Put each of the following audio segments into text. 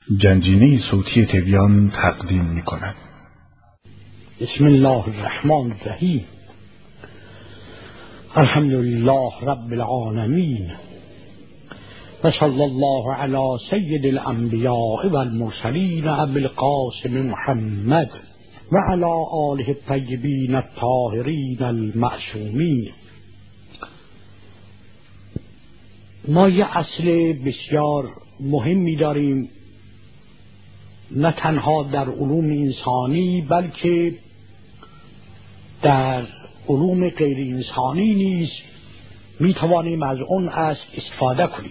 گنجینه صوتی تبیان تقدیم می کند. بسم الله الرحمن الرحیم. الحمد لله رب العالمین و صلی الله علی سید الانبیاء و المرسلین ابی القاسم محمد و علی آله الطیبین الطاهرین المعصومین. ما یه اصل بسیار مهمی داریم، نه تنها در علوم انسانی بلکه در علوم غیر انسانی نیز می توانیم از اون اصل استفاده کنیم.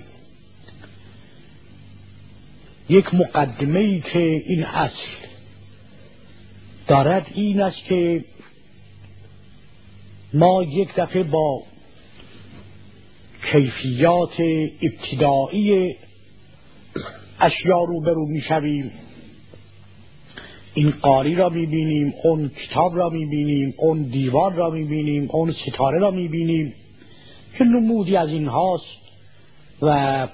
یک مقدمه‌ای که این اصل دارد این است که ما یک دفعه با کیفیات ابتدایی اشیاء روبرو می شویم. این قاری را می بینیم، اون کتاب را می بینیم، اون دیوار را می بینیم، اون ستاره را می بینیم که نمودی از این هاست و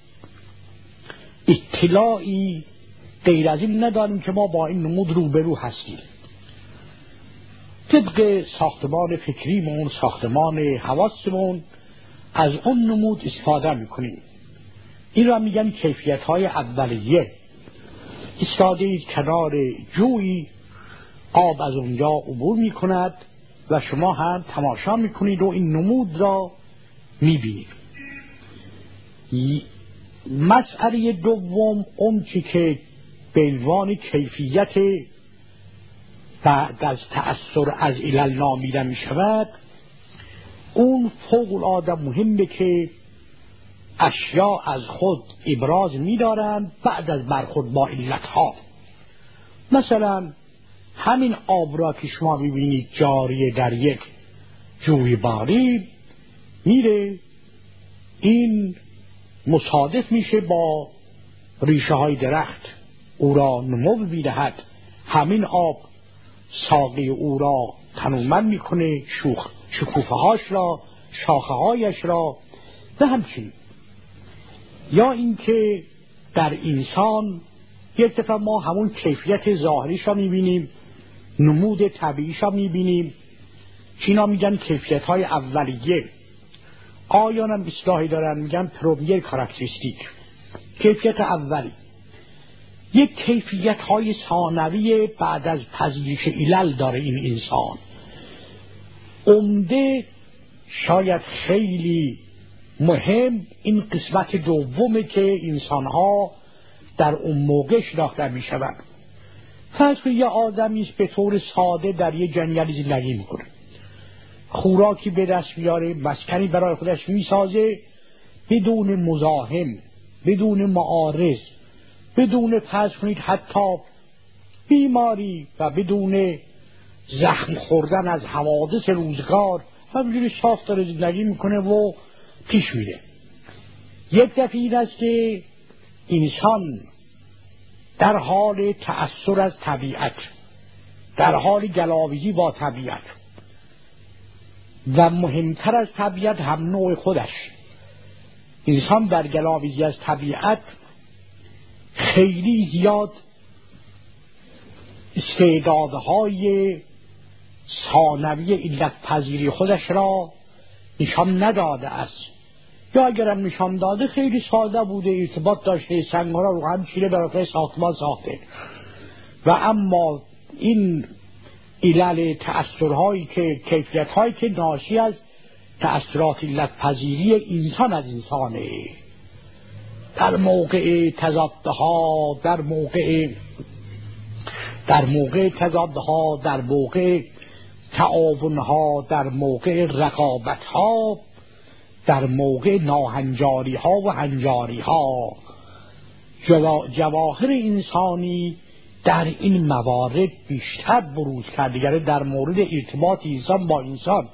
اطلاعی غیر از این نداریم که ما با این نمود روبرو هستیم. طبق ساختمان فکریمون، ساختمان حواسمون از اون نمود استفاده می کنیم. این را میگن کیفیت های اولیه. ایستاده کنار جویی، آب از اونجا عبور می کند و شما هم تماشا می کنید و این نمود را می بینید. مسئله دوم اون که به عنوان کیفیت بعد از تأثیر از علل نامیده می شود، اون فوق العاده مهمه که اشیاء از خود ابراز می دارند بعد از برخورد با علتها. مثلا همین آب را که شما ببینید جاری در یک جویباری میره، این مصادف میشه با ریشه های درخت، او را نمو میدهد. همین آب ساقه او را تنومند میکنه، شکوفه هاش را، شاخه هایش را و همچنین. یا اینکه در انسان یک دفعه ما همون کیفیت ظاهریش را میبینیم، نمود طبیعیش را میبینیم. چینا میگن کیفیت های اولیه. آیان هم اصطلاحی دارن میگن پرومیر کاراکتریستیک، کیفیت اولی. یک کیفیت های ثانوی بعد از پذیرش علل داره این انسان. عمده شاید خیلی مهم این قسمت دومه که انسانها در اون موقع شناخته می شود. فرض کنید یه آدمی است به طور ساده در یه جنگلی زندگی میکنه، خوراکی به دست میاره، مسکنی برای خودش میسازه بدون مزاحم، بدون معارض، بدون فرض کنید حتی بیماری و بدون زخم خوردن از حوادث روزگار، همینجوری صاف داره زندگی میکنه و پیش میره. یک دفعه این است که انسان در حال تأثیر از طبیعت، در حال گلاویزی با طبیعت و مهمتر از طبیعت هم نوع خودش، انسان در گلاویزی از طبیعت خیلی زیاد استعدادهای ثانوی علت پذیری خودش را نشان نداده است، یا اگرم نشان داده خیلی ساده بوده، ارتباط داشته، سنگ‌ها را رو هم چیره برای ساختمان ساخته. و اما این علل تأثیرهایی که کیفیت‌هایی که ناشی از تأثیرات علت پذیری انسان از انسانه، در موقع تضادها، در موقع تضادها، در موقع تعاونها، در موقع رقابتها، در موقع ناهنجاری ها و هنجاری ها، جواهر انسانی در این موارد بیشتر بروز کرده، در مورد ارتباط انسان با انسان.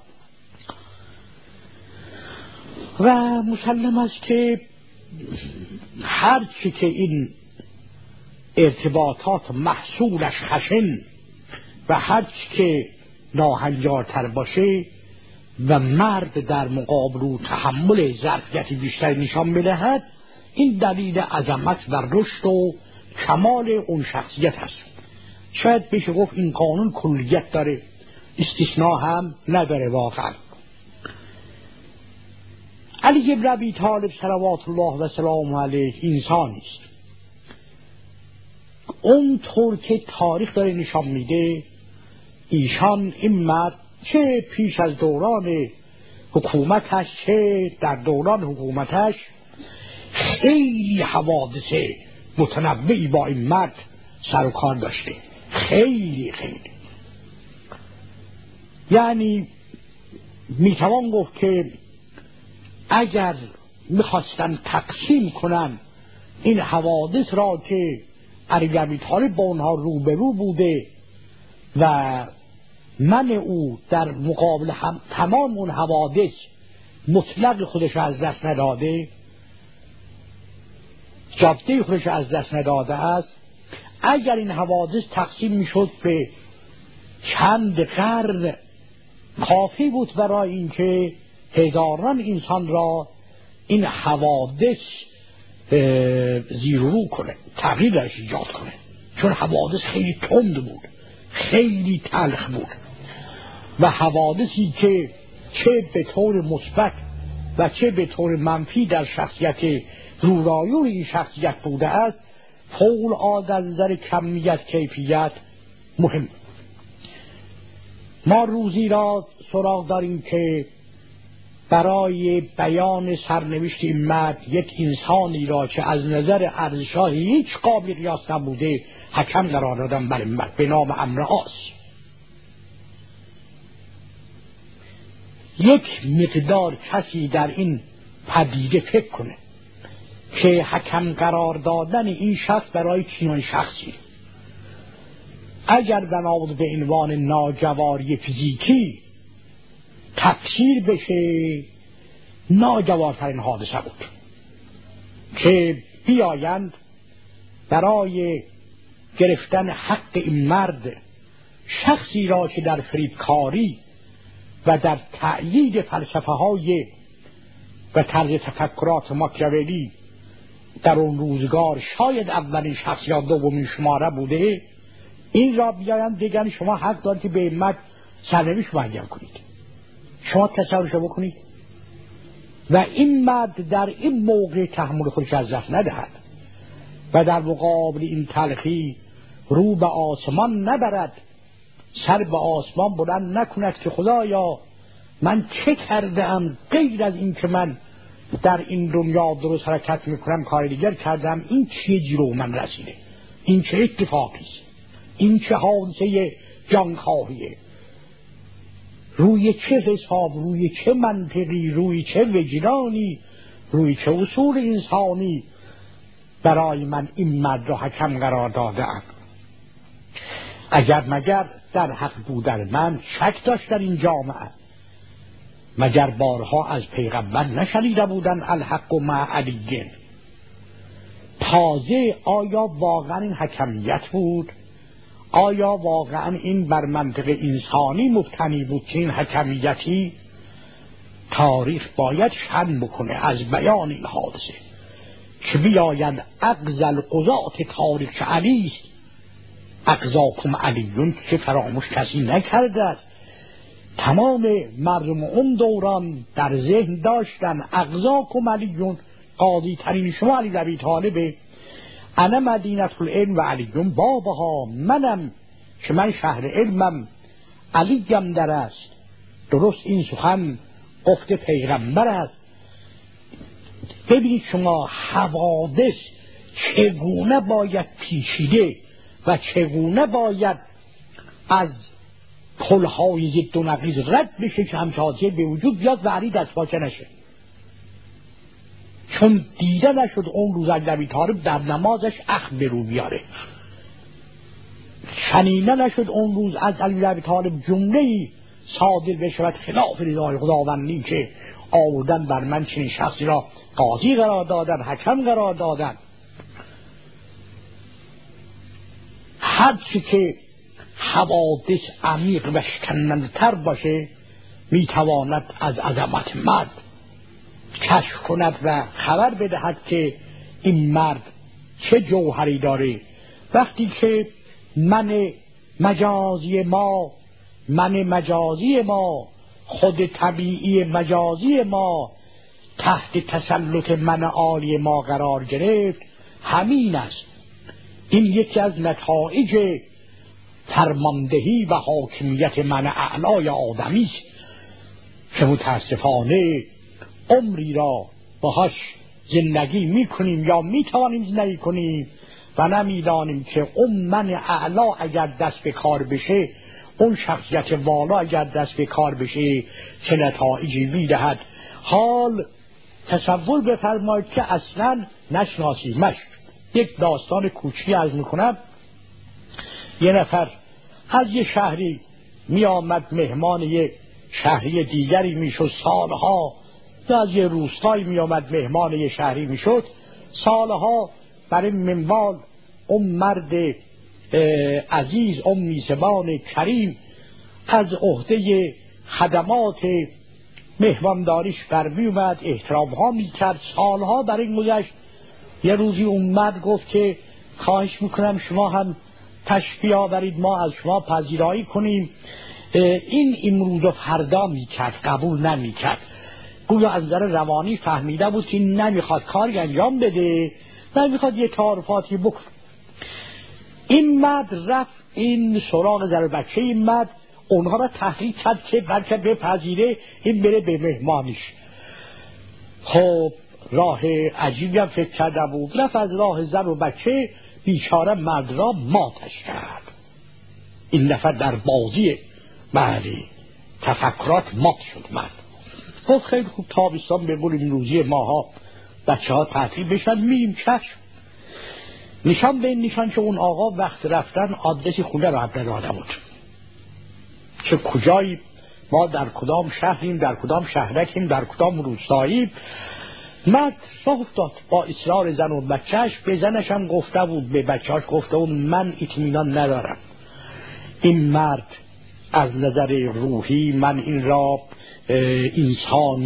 و مسلم است که هرچی که این ارتباطات محصولش خشن و هرچی که ناهنجارتر باشه و مرد در مقابل او تحمل ظرفیتی بیشتر نشان بدهد، این دلیل عظمت و رشد و کمال اون شخصیت هست. شاید بشه گفت این قانون کلیت داره، استثناء هم نداره. واقعا علی بن ابی طالب صلوات الله و سلامه علیه انسانی است اونطور که تاریخ داره نشان میده. ایشان این مرد چه پیش از دوران حکومتش چه در دوران حکومتش خیلی حوادث متنوعی با این مرد سر و کار داشته. خیلی یعنی میتوان گفت که اگر میخواستن تقسیم کنن این حوادث را که علی بن ابی طالب با اونها روبرو بوده و من او در مقابل هم تمام اون حوادث مطلق خودش از دست نداده، جاده خودش از دست نداده است، اگر این حوادث تقسیم میشد به چند قرن کافی بود برای اینکه هزاران انسان را این حوادث زیر و رو کنه، تغییر درش ایجاد کنه. چون حوادث خیلی تند بود، خیلی تلخ بود و حوادثی که چه به طور مثبت و چه به طور منفی در شخصیت رورایون این شخصیت بوده است فوق‌العاده از نظر کمیت کیفیت مهم. ما روزی را سراغ داریم که برای بیان سرنوشت این مرد یک انسانی را که از نظر ارزش‌ها هیچ قابل قیاس نبوده حکم قرار دادن بر این مرد به نام عمرو عاص. یک مقدار کسی در این پدیده فکر کنه که حکم قرار دادن این شخص برای چنین شخصی اگر بنابرای به عنوان ناجواری فیزیکی تفسیر بشه ناجوارترین حادثه بود که بیایند برای گرفتن حق این مرد شخصی را که در فریبکاری و در تأیید فلسفه های و طرز تفکرات ماکیاولی در اون روزگار شاید اولین شخص یا دومین شماره بوده، این را بیایند بگن شما حق دارید که به این مرد سرنوشت معین کنید. شما تصورش بکنید و این مرد در این موقع تحمل خودش از دست ندهد و در مقابل این تلخی رو به آسمان نبرد، سر به آسمان بلند نکند که خدایا من چه کرده ام غیر از این که من در این دنیا درست حرکت میکنم کار دیگر کردم، این چه جیرو من رسیده، این چه اتفاقیست، این چه حادثه جانخواهیه، روی چه حساب، روی چه منطقی، روی چه وجدانی، روی چه اصول انسانی برای من این مرد را حکم قرار داده‌ام. اگر مگر در حق بودن من شک داشت در این جامعه، مگر بارها از پیغمبر نشنیده بودن الحق مع علی؟ تازه آیا واقعا این حکمیت بود؟ آیا واقعا این بر منطق انسانی مبتنی بود که این حکمیتی؟ تاریخ باید شن بکنه از بیان این حادثه که بیاید اغزل قضات تاریخ علی است، اغزاکم علیون که فراموش کسی نکرده است. تمام مردم اون دوران در ذهن داشتن اغزاکم علیون، قاضی ترین شما علی بن ابی طالب، انا مدینه العلم و علیون بابها، منم که من شهر علمم، علیم در است. درست این سخن گفته پیغمبر است. ببینید شما حوادث چگونه باید پیچیده و چگونه باید از پلهای ضد و نقیض رد بشه که همچه حادثه به وجود بیاد و علی دست پاچه نشه. چون دیده نشد اون روز علی بن ابی طالب در نمازش اخم به رو بیاره، شنیده نشد اون روز از علی بن ابی طالب جمله‌ای صادر بشود خلاف رضای خداوندی که آوردن بر من چنین شخصی را قاضی قرار دادن، حکم قرار دادن. هرچی که حوادث عمیق و شکننده باشه میتواند از عظمت مرد کشف کند و خبر بدهد که این مرد چه جوهری داره. وقتی که من مجازی ما خود طبیعی مجازی ما تحت تسلط من عالی ما قرار گرفت، همین است. این یکی از نتایج فرماندهی و حاکمیت من اعلای آدمی است که متاسفانه عمری را باهاش زندگی میکنیم یا میتوانیم زندگی کنیم و نمیدانیم که اون من اعلا اگر دست به کار بشه، اون شخصیت والا اگر دست به کار بشه چه نتایجی میدهد. حال تصور بفرمایید که اصلا نشناسیمش. یک داستان کوچکی عرض میکنم. یه نفر از یه شهری می آمد مهمان یه شهری دیگری میشد سالها، یا از یه روستایی می آمد مهمان یه شهری میشد سالها. برای منوال اون مرد عزیز، اون میزبان کریم از عهده خدمات مهمانداریش برمی اومد، احترام ها می کرد. سالها برای این گذشت. یه روزی اومد گفت که خواهش میکنم شما هم تشریف آورید، ما از شما پذیرایی کنیم. این امروز و فردا میکرد، قبول نمیکرد. گویا از نظر روانی فهمیده بود که نمیخواد کاری انجام بده، نمیخواد یه تعارفاتی بکنه. این مرد رفت این سراغ زن بچه این مرد، اونها را تحریک کرد که بلکه بپذیره این بره به مهمانیش. خب راه عجیبی هم فکر کرده بود، رفت از راه زن و بچه بیچاره مرد را ماتش کرد. این نفر در بازی تفکرات مات شد. مرد گفت خیلی خوب، تابستان بگولیم روزی ماها بچه ها تعطیل بشن، میم چشم. نشان به این نشان که اون آقا وقت رفتن آدرسی خونه را داده بود، چه کجایی، ما در کدام شهریم، در کدام شهرکیم، در کدام روستاییم. مرد راه افتاد با اصرار زن و بچهش. به زنش هم گفته بود، به بچهاش گفته بود من اطمینان ندارم این مرد از نظر روحی من این را انسان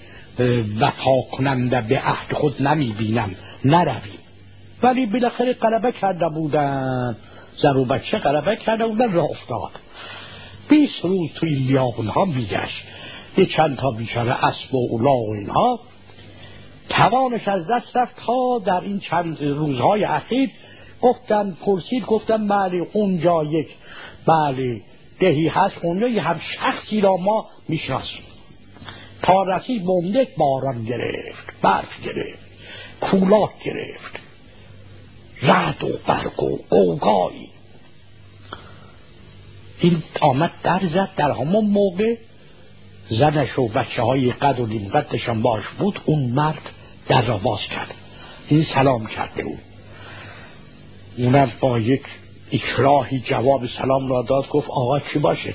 وفا کننده به عهد خود نمی بینم، نرویم. ولی بالاخره غلبه کرده بودن، زن و بچه غلبه کرده بودن، راه افتاد. 20 روز توی این بیابون ها میگشت. یه چند تا بیچاره اسب و الاغ و اینها توانش از دست رفت. تا در این چند روزهای اخیر گفتن بله اونجا یک دهی هست، اونجا یه هم شخصی را ما میشناسیم. تا رسید بمده، باران گرفت، برف گرفت، کولاک گرفت، رعد و برق و غوغایی. این آمد در زد. در همون موقع زنش و بچه های قد و نیم قدشان باش بود. اون مرد در را باز کرد. این سلام کرده بود. اونم با یک اکراهی جواب سلام را داد. گفت آقا کی باشه؟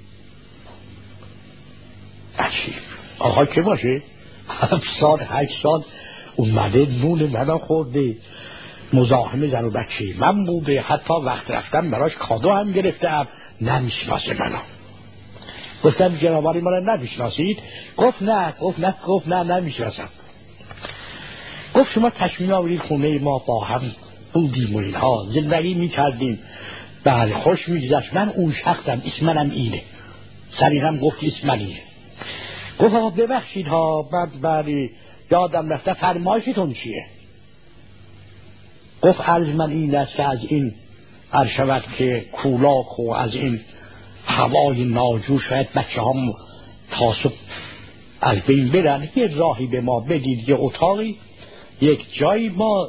عجیب، آقا کی باشه؟ 7 سال اومده نون منو خورده، مزاحم زن و بچه من بوده، حتی وقت رفتم براش کادو هم گرفتم، نمیشناسه منو. گفتم جنابالی ما رو نمیشناسید؟ گفت نه نمیشناسم. گفت شما تشمیل آورید خونه ما، با هم بودیم و اینها زندگی میکردیم، بله خوش میگذشت، من اون شخصم، اسم منم اینه. سریعا گفت اسم من اینه. گفت آقا ببخشید ها، بله یادم رفته، فرمایشتون چیه؟ گفت عرض من این است که از این عرشبت که کولاک و از این هوای ناجور شاید بچه هم تاسب از بین برن، یه راهی به ما بدید، یه اتاقی، یک جایی ما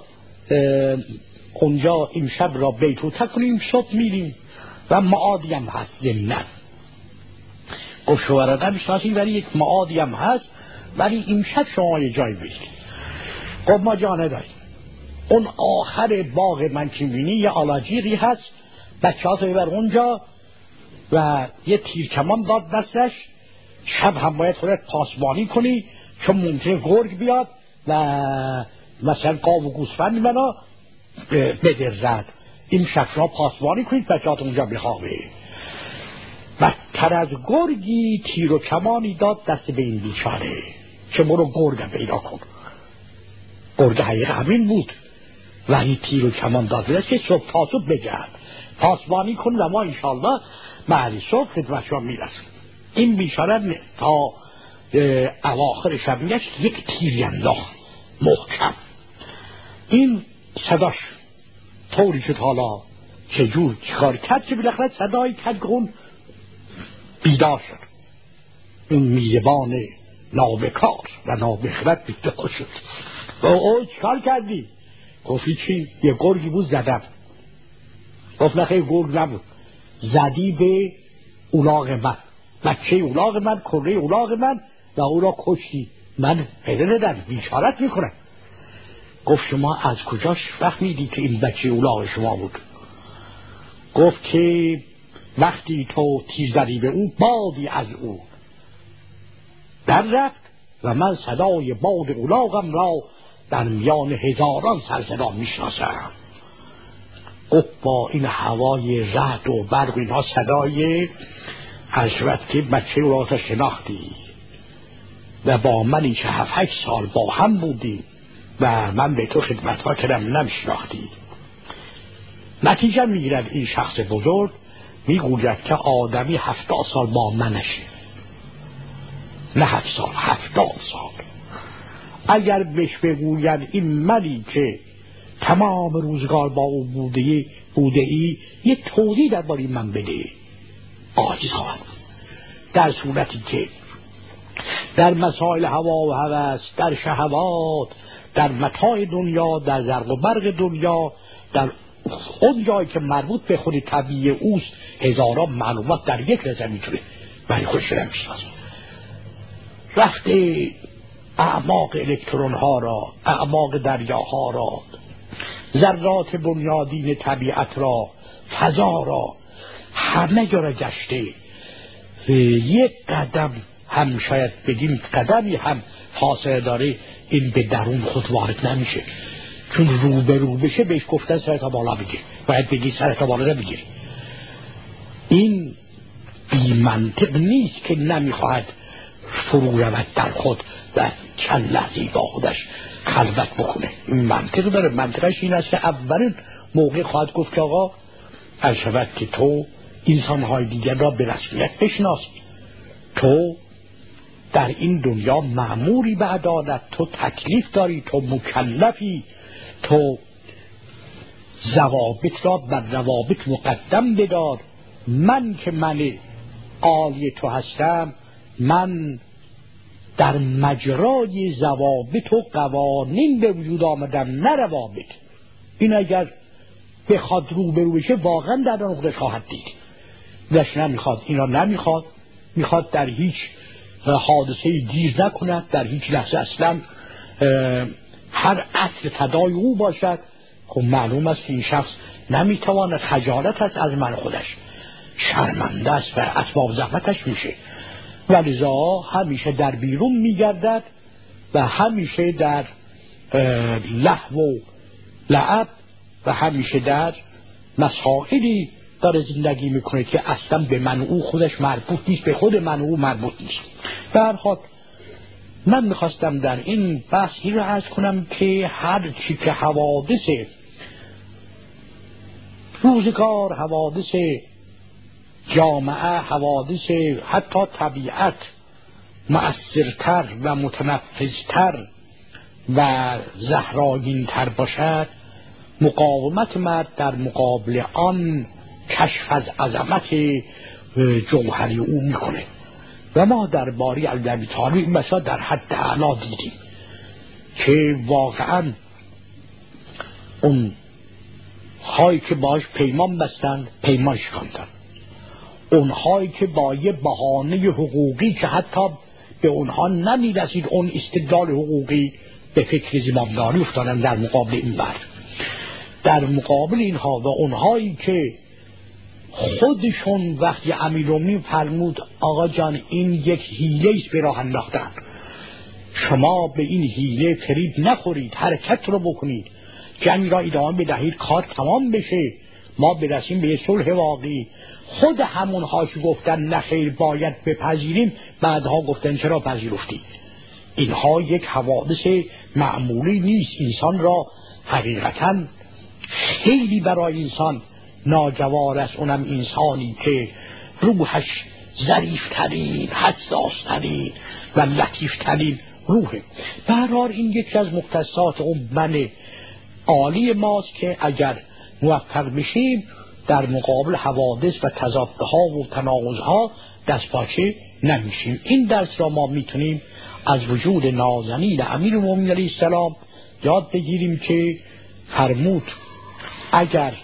اونجا این شب را بیتوته کنیم، صبح میریم و معادی هم هست زمینن. گفت شوهر نمیشناسیم ولی یک معادی هم هست، ولی این شب شما یه جایی برید. گفت ما جا نداریم. اون آخر باغ من که میبینی یه آلاجیقی هست، بچه ها ببر اونجا و یه تیر کمان داد دستش، شب هم باید خودت پاسبانی کنی چون ممکنه گرگ بیاد و مثلا قاو و گوسفند منو بدرزد. این شب شما پاسبانی کنید، بچه ها اونجا بخوابه. بدتر از گرگی تیر و کمانی داد دست به این بیچاره که برو گرگ پیدا کن. گرگ حقیقه همین بود. ولی تیر و کمان داد که صبح تا صبح بگرد پاسبانی کن و ما انشاءالله بعد صبح خدمت شما میرسیم. این بیچاره تا اواخر شب میگشت یک تیر انداخت محکم. این صداش طوری شد حالا چجور چیکار کرد که بالاخره صدای کدگون بیدار شد. اون میزبان نابکار و نابخرد بیدار شد. او چیکار کردی؟ گفتی چی؟ یه گرگی بود زدم. گفت نخیر گرگ نبود، زدی به اولاغ من، بچه اولاغ من، کره اولاغ من و او را کشتی. من پیدا ندم بیچارت میکنم. گفت شما از کجاش فهمیدی که این بچه اولاغ شما بود؟ گفت که وقتی تو تیر زدی به او بادی از او در رفت و من صدای باد اولاغم را در میان هزاران سرصدا میشناسم. گفت با این هوای رعد و برق اینها صدای عشوت که بچه اولاغ را شناختی و با من این 7-8 سال با هم بودی و من به تو خدمت ها کردم نمیشناختی. نتیجه میگیرد این شخص بزرگ میگوید که آدمی 70 سال با منشه، نه 7 سال، 70 سال. اگر بهش بگوید این منی که تمام روزگار با او بوده ای یه توضیح درباره من بده، عاجز خواهد. در صورتی که در مسائل هوا و هوس، در شهوات، در متاع دنیا، در زرق و برق دنیا، در اون جایی که مربوط به خود طبیعی اوست هزاران معلومات در یک لحظه میتونه ولی خودش نمیشناسه. رفته اعماق الکترون ها را، اعماق دریاها را، ذرات بنیادین طبیعت را، فضا را، همه جا را گشته. یک قدم هم شاید بگیم قدمی هم فاصله داره این به درون خود وارد نمیشه، چون رو بشه بهش گفتن سرتا بالا بگیر، باید بگی سرتا بالا نمیگیری. این بی منطق نیست که نمیخواهد فرو رود در خود و چند لحظی با خودش خلوت بکنه. این منطق داره. منطقش این است که اولین موقع خواهد گفت که آقا شود که تو انسانهای دیگر را به رسمیت بشناس، تو در این دنیا مأموری به عدالت، تو تکلیف داری، تو مکلفی، تو ضوابط را بر روابط مقدم بدار. من که من عالی تو هستم، من در مجرای ضوابط و قوانین به وجود آمدم، نه روابط. این اگر بخواد روبرو بشه واقعا در نقطه خواهد دید. داشت نمیخواد، اینا نمیخواد، میخواد در هیچ حادثه گیر نکند، در هیچ لحظه اصلا هر اصل فدای او باشد. خب معلوم است که این شخص نمیتواند، خجالت است از من خودش، شرمنده است و اسباب زحمتش میشه و لذا همیشه در بیرون میگردد و همیشه در لهو و لعب و همیشه در مسائلی داره زندگی میکنه که اصلا به من او خودش مربوط نیست، به خود من او مربوط نیست. در هر حال من میخواستم در این بحثی رو عرض کنم که هر چی که حوادث روزگار، حوادث جامعه، حوادث حتی طبیعت مؤثرتر و متنفذتر و زهرآگین‌تر باشد، مقاومت مرد در مقابل آن کشف از عظمت جوهری او میکنه و ما درباره علی ابی طالب این مسائل در حد اعلا دیدیم که واقعا اون هایی که باش پیمان بستند پیمان شکاندند، اونهایی که با یه بهانه حقوقی که حتی به اونها نمیرسید اون استدلال حقوقی به فکر زمامداری افتادن در مقابل این بر، در مقابل اینها و اونهایی که خودشون وقتی امیرالمومنین فرمود آقا جان این یک حیله است به راه انداختن، شما به این حیله فریب نخورید، حرکت رو بکنید، جنگ را ادامه بدهید، کار تمام بشه، ما برسیم به صلح واقعی. خود همونها که گفتن نخیر باید بپذیریم بعدها گفتن چرا پذیرفتی. اینها یک حوادث معمولی نیست، انسان را حقیقتا خیلی برای انسان ناجوار است، اونم انسانی که روحش ظریفترین، حساسترین و لطیفترین روحه. به هر حال این یکی از مختصات اون من عالی ماست که اگر موفق بشیم در مقابل حوادث و تضادها و تناقضها دست پاچه نمیشیم. این درس را ما میتونیم از وجود نازنین امیرالمومنین علیه السلام یاد بگیریم که فرمود اگر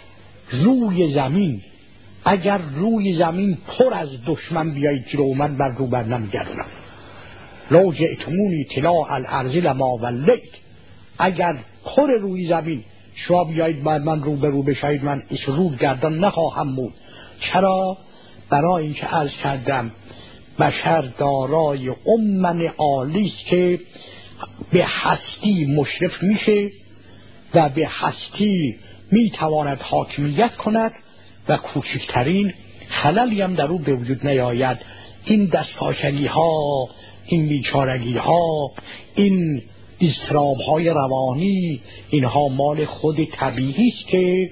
روی زمین پر از دشمن بیایید که من بر رو بر نمیگردونم، لو جئتمونی طلاء الارض لما ولیت، اگر پر روی زمین شما بیایید من رو به رو بشایید من رو گردان نخواهم بود. چرا؟ برای اینکه عرض کردم بشر دارای من عالی است که به هستی مشرف میشه و به هستی میتواند حاکمیت کند و کوچکترین خللی هم در او به وجود نیاید. این دستپاچگی ها، این بیچارگی ها، این اضطراب های روانی، اینها مال خود طبیعی است که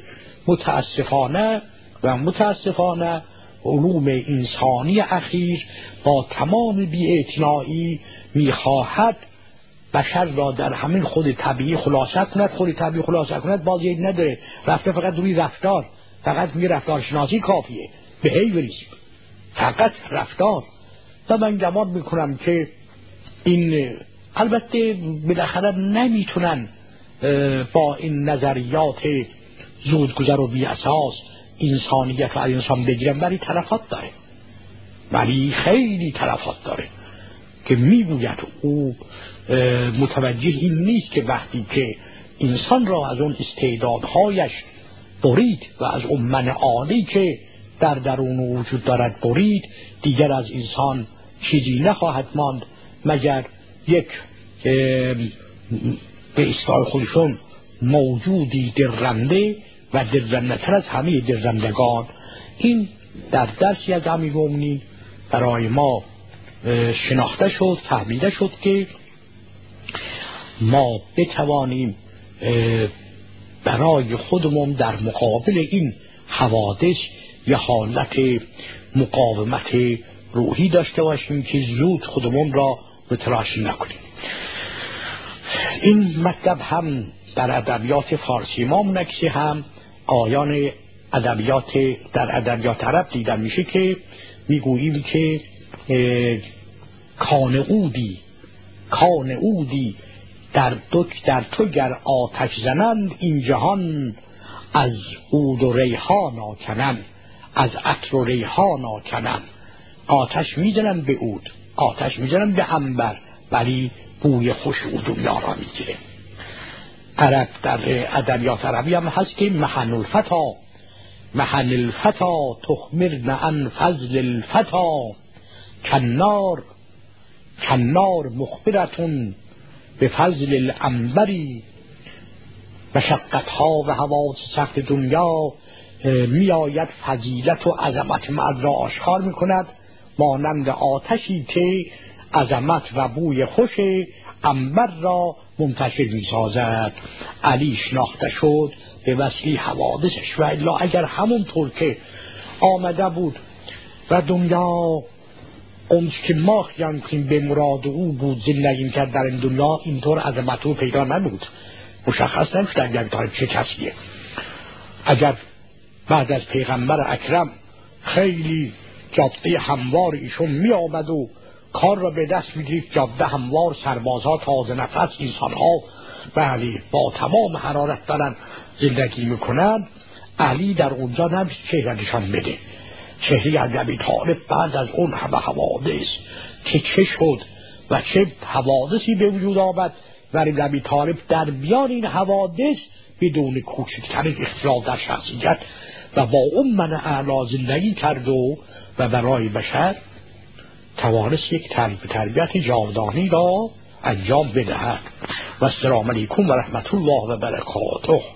متاسفانه علوم انسانی اخیر با تمام بی‌اعتنایی میخواهد بشر را در همین خود طبیعی خلاصه کند. باز یک نداره، رفته فقط روی رفتار، فقط میگه رفتارشناسی کافیه، behaviorism، فقط رفتار. و من گمان میکنم که این البته بالاخره نمیتونن با این نظریات زودگذر و بی اساس انسانیت و انسان بگیرن، ولی تلفات داره، ولی خیلی تلفات داره که میگوید او متوجه این نیست که وقتی که انسان را از اون استعدادهایش برید و از اون من عالی که در درون وجود دارد برید، دیگر از انسان چیزی نخواهد ماند مگر یک به اصطلاح خودشون موجودی درنده و درنده‌تر از همه درندگان. این در درسی از امیرالمومنین برای ما شناخته شد، فهمیده شد که ما بتوانیم برای خودمون در مقابل این حوادث یه حالت مقاومت روحی داشته باشیم که زود خودمون را متلاشی نکنیم. این مطلب هم در ادبیات فارسی ما منکسی هم آیان ادبیات در ادبیات عرب دیدن میشه که میگوییم که کان اودی در تو گر آتش زنند این جهان از عود و ریحان آکنند، از عطر و ریحان آکنند. آتش میزنن به عود، آتش میزنن به عنبر، ولی بوی خوش عود و یارا میگیره. عرب در ادبیات عربی هم هست که محن الفتا تخمرن عن فضل الفتا کنار مخبرتون به فضل العنبری. مشقتها و حواس سخت دنیا میآید فضیلت و عظمت مرد را آشکار میکند، مانند آتشی که عظمت و بوی خوش عنبر را منتشر میسازد. علی شناخته شد به وسیله حوادثش، و الا اگر همونطور که آمده بود و دنیا اون که ما خیان کنیم به مراد او بود زندگی کرد در این دنیا، اینطور عظمت او پیدا نبود، مشخص نمیشد در طالب چه کسیه. اگر بعد از پیغمبر اکرم خیلی جاده هموار ایشون می آمد و کار را به دست می گرفت، جاده هموار، سربازها تازه نفس، انسانها بله با تمام حرارت دارن زندگی میکنن، علی در اونجا نمیشه چهره نشان بده. چهره از ابی طالب بعد از اون همه حوادث که چه شد و چه حوادثی به وجود آمد، ولی ابی طالب در بیان این حوادث بدون کوچکترین اختلاف در شخصیت و با اون من اعلی زندگی کرد و برای بشر توانست یک تربیت جاودانی را انجام بدهد. و السلام علیکم و رحمت الله و برکاته.